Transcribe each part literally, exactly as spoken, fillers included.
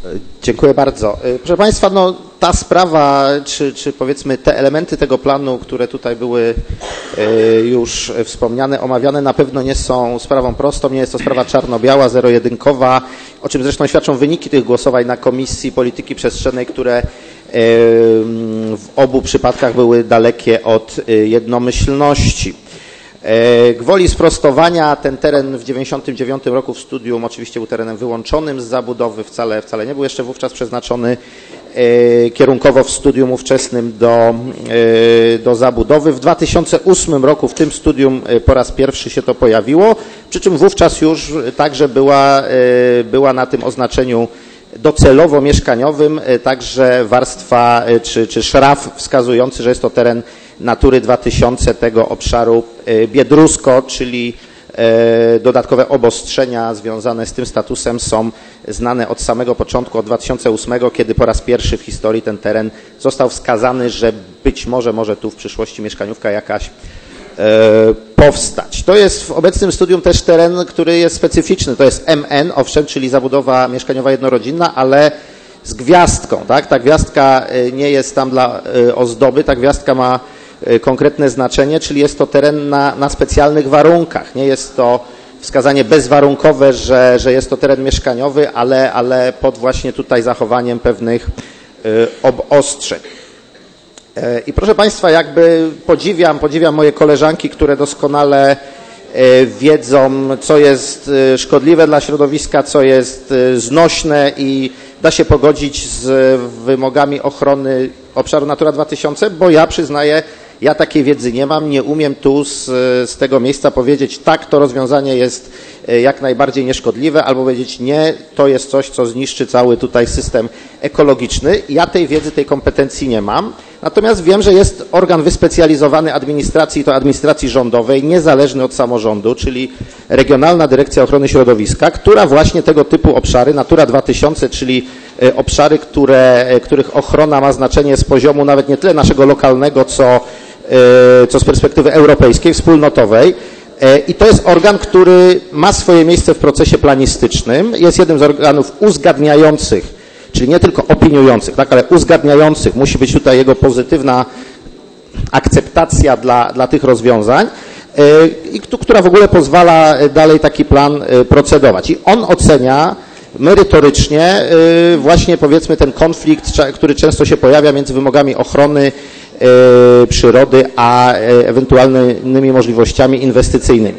Dziękuję bardzo. Proszę Państwa, no, ta sprawa, czy, czy powiedzmy te elementy tego planu, które tutaj były już wspomniane, omawiane, na pewno nie są sprawą prostą, nie jest to sprawa czarno-biała, zero-jedynkowa, o czym zresztą świadczą wyniki tych głosowań na Komisji Polityki Przestrzennej, które w obu przypadkach były dalekie od jednomyślności. Gwoli sprostowania, ten teren w dziewięćdziesiątym dziewiątym roku w studium oczywiście był terenem wyłączonym z zabudowy, wcale, wcale nie był jeszcze wówczas przeznaczony kierunkowo w studium ówczesnym do, do zabudowy. W dwa tysiące ósmym roku w tym studium po raz pierwszy się to pojawiło, przy czym wówczas już także była, była na tym oznaczeniu docelowo mieszkaniowym także warstwa czy, czy szraf wskazujący, że jest to teren Natury dwa tysiące, tego obszaru Biedrusko, czyli dodatkowe obostrzenia związane z tym statusem są znane od samego początku, od dwa tysiące ósmego, kiedy po raz pierwszy w historii ten teren został wskazany, że być może może tu w przyszłości mieszkaniówka jakaś powstać. To jest w obecnym studium też teren, który jest specyficzny. To jest M N, owszem, czyli zabudowa mieszkaniowa jednorodzinna, ale z gwiazdką. Tak? Ta gwiazdka nie jest tam dla ozdoby, ta gwiazdka ma konkretne znaczenie, czyli jest to teren na, na specjalnych warunkach. Nie jest to wskazanie bezwarunkowe, że, że jest to teren mieszkaniowy, ale, ale pod właśnie tutaj zachowaniem pewnych obostrzeń. I proszę Państwa, jakby podziwiam, podziwiam moje koleżanki, które doskonale wiedzą, co jest szkodliwe dla środowiska, co jest znośne i da się pogodzić z wymogami ochrony obszaru Natura dwa tysiące, bo ja przyznaję, ja takiej wiedzy nie mam, nie umiem tu z, z tego miejsca powiedzieć, tak, to rozwiązanie jest jak najbardziej nieszkodliwe, albo powiedzieć nie, to jest coś, co zniszczy cały tutaj system ekologiczny. Ja tej wiedzy, tej kompetencji nie mam, natomiast wiem, że jest organ wyspecjalizowany administracji, to administracji rządowej, niezależny od samorządu, czyli Regionalna Dyrekcja Ochrony Środowiska, która właśnie tego typu obszary, Natura dwa tysiące, czyli obszary, które, których ochrona ma znaczenie z poziomu nawet nie tyle naszego lokalnego, co, co z perspektywy europejskiej, wspólnotowej. I to jest organ, który ma swoje miejsce w procesie planistycznym, jest jednym z organów uzgadniających, czyli nie tylko opiniujących, tak, ale uzgadniających. Musi być tutaj jego pozytywna akceptacja dla, dla tych rozwiązań, i która w ogóle pozwala dalej taki plan procedować. I on ocenia merytorycznie właśnie, powiedzmy, ten konflikt, który często się pojawia między wymogami ochrony przyrody a ewentualnymi możliwościami inwestycyjnymi.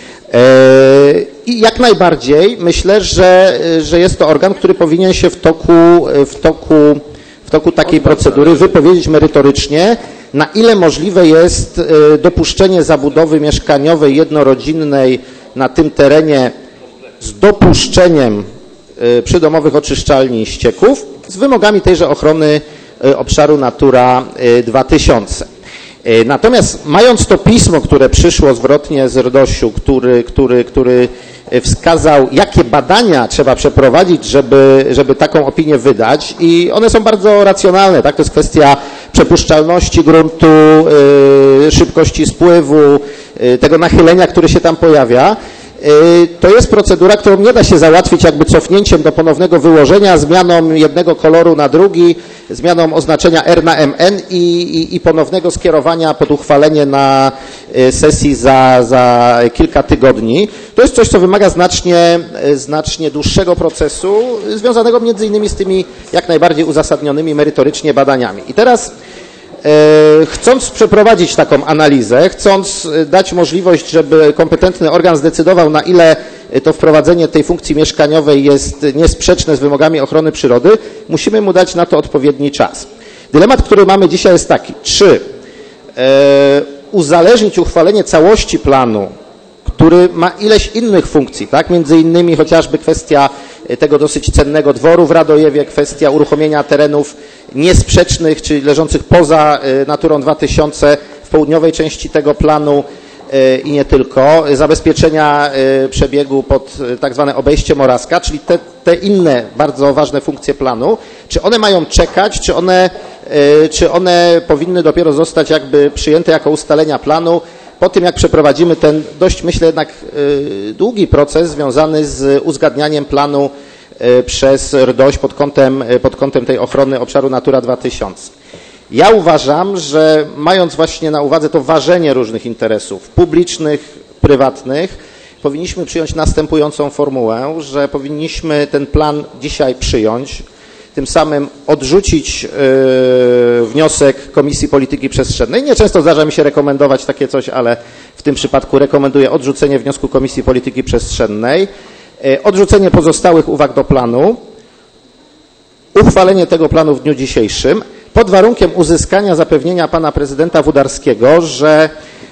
I jak najbardziej myślę, że, że jest to organ, który powinien się w toku, w toku, w toku takiej procedury wypowiedzieć merytorycznie, na ile możliwe jest dopuszczenie zabudowy mieszkaniowej jednorodzinnej na tym terenie z dopuszczeniem przydomowych oczyszczalni ścieków z wymogami tejże ochrony obszaru Natura dwa tysiące. Natomiast mając to pismo, które przyszło zwrotnie z RDOŚ-u, który, który, który wskazał, jakie badania trzeba przeprowadzić, żeby, żeby taką opinię wydać, i one są bardzo racjonalne, tak? To jest kwestia przepuszczalności gruntu, szybkości spływu, tego nachylenia, które się tam pojawia. To jest procedura, którą nie da się załatwić jakby cofnięciem do ponownego wyłożenia, zmianą jednego koloru na drugi, zmianą oznaczenia R na M N i, i, i ponownego skierowania pod uchwalenie na sesji za, za kilka tygodni. To jest coś, co wymaga znacznie, znacznie dłuższego procesu, związanego między innymi z tymi jak najbardziej uzasadnionymi merytorycznie badaniami. I teraz chcąc przeprowadzić taką analizę, chcąc dać możliwość, żeby kompetentny organ zdecydował, na ile to wprowadzenie tej funkcji mieszkaniowej jest niesprzeczne z wymogami ochrony przyrody, musimy mu dać na to odpowiedni czas. Dylemat, który mamy dzisiaj, jest taki, czy uzależnić uchwalenie całości planu, który ma ileś innych funkcji, tak? Między innymi chociażby kwestia tego dosyć cennego dworu w Radojewie, kwestia uruchomienia terenów niesprzecznych, czyli leżących poza Naturą dwa tysiące w południowej części tego planu i nie tylko, zabezpieczenia przebiegu pod tak zwane obejście Moraska, czyli te, te inne bardzo ważne funkcje planu, czy one mają czekać, czy one, czy one powinny dopiero zostać jakby przyjęte jako ustalenia planu po tym, jak przeprowadzimy ten dość, myślę, jednak długi proces związany z uzgadnianiem planu przez RDOŚ pod kątem, pod kątem tej ochrony obszaru Natura dwa tysiące. Ja uważam, że mając właśnie na uwadze to ważenie różnych interesów publicznych, prywatnych, powinniśmy przyjąć następującą formułę, że powinniśmy ten plan dzisiaj przyjąć, tym samym odrzucić yy, wniosek Komisji Polityki Przestrzennej. Nieczęsto zdarza mi się rekomendować takie coś, ale w tym przypadku rekomenduję odrzucenie wniosku Komisji Polityki Przestrzennej, yy, odrzucenie pozostałych uwag do planu, uchwalenie tego planu w dniu dzisiejszym, pod warunkiem uzyskania zapewnienia pana prezydenta Wódarskiego, że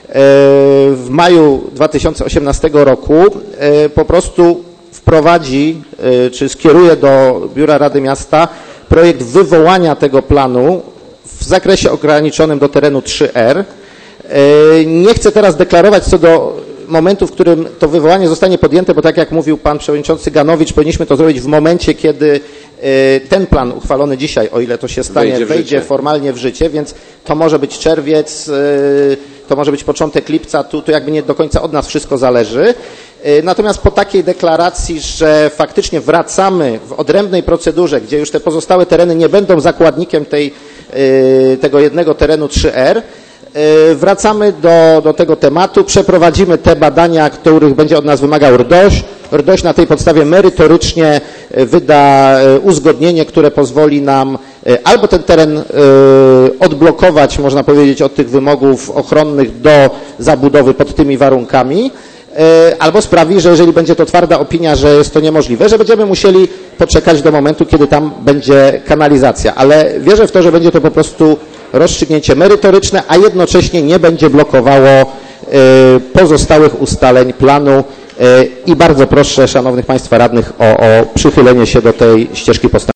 w maju dwa tysiące osiemnastego roku po prostu wprowadzi, czy skieruje do Biura Rady Miasta projekt wywołania tego planu w zakresie ograniczonym do terenu trzy R. Nie chcę teraz deklarować co do momentu, w którym to wywołanie zostanie podjęte, bo tak jak mówił pan przewodniczący Ganowicz, powinniśmy to zrobić w momencie, kiedy ten plan uchwalony dzisiaj, o ile to się stanie, wejdzie, wejdzie formalnie w życie, więc to może być czerwiec, to może być początek lipca, tu, tu jakby nie do końca od nas wszystko zależy. Natomiast po takiej deklaracji, że faktycznie wracamy w odrębnej procedurze, gdzie już te pozostałe tereny nie będą zakładnikiem tej, tego jednego terenu trzy R, wracamy do, do tego tematu, przeprowadzimy te badania, których będzie od nas wymagał RDOŚ. RDOŚ na tej podstawie merytorycznie wyda uzgodnienie, które pozwoli nam albo ten teren odblokować, można powiedzieć, od tych wymogów ochronnych do zabudowy pod tymi warunkami, albo sprawi, że jeżeli będzie to twarda opinia, że jest to niemożliwe, że będziemy musieli poczekać do momentu, kiedy tam będzie kanalizacja. Ale wierzę w to, że będzie to po prostu rozstrzygnięcie merytoryczne, a jednocześnie nie będzie blokowało pozostałych ustaleń planu i bardzo proszę szanownych państwa radnych o, o przychylenie się do tej ścieżki postępowania.